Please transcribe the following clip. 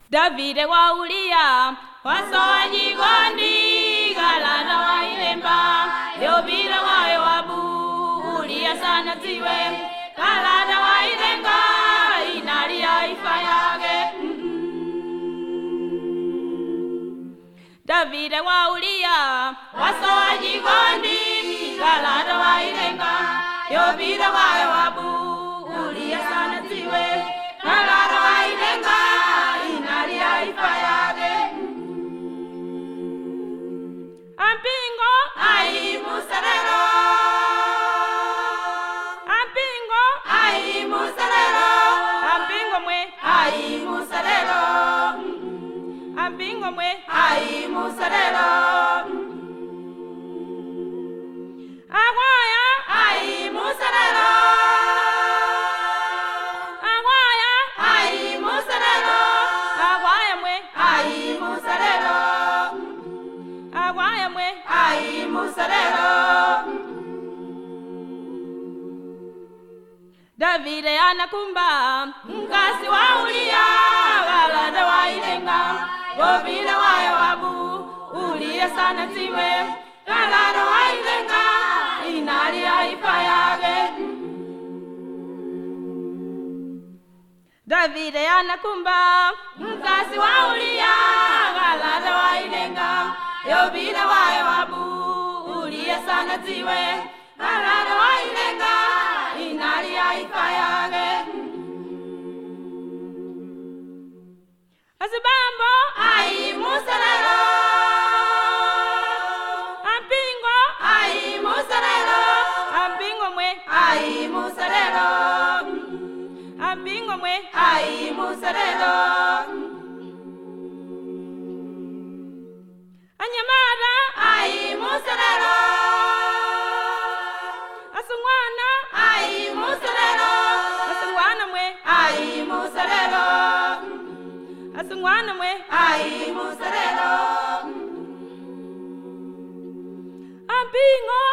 Davide wa Ulia wasoa jikondi galata wa Ilemba Yobila wa Yoabu Ulia sana ziwe galata wa Ilenga inalia ifa yake. Davide wa Ulia wasoa jikondi galata wa Ilenga Yobila wa Yoabu Ulia sana ziwe galata wa Ilenga inalia ifa yake. Ampingo ai musarero, ampingo ai musarero, ampingo mwe ai musarero, ampingo mwe ai musarero. Aguaya ai musarero, aguaya ai musarero, aguaya mwe ai musarero, aguaya mwe ai musarero. Davide anakumba mkasi wa Ulia galata wa Ilenga Yobila wa Yoabu Ulia sana ziwe galata wa Ilenga inalia ifa yake. Davide anakumba mkasi wa Ulia galata wa Ilenga Yobila wa Yoabu Ulia sana ziwe galata wa Ilenga inalia ifa yake. Asibambo ai musarero, ampingo ai musarero, ampingo mwe ai musarero, ampingo mwe ai musarero. Anyamara ai musarero, asungwana ai musarero, asungwana mwe ai musarero, asungwana mwe ai musarero. Ampingo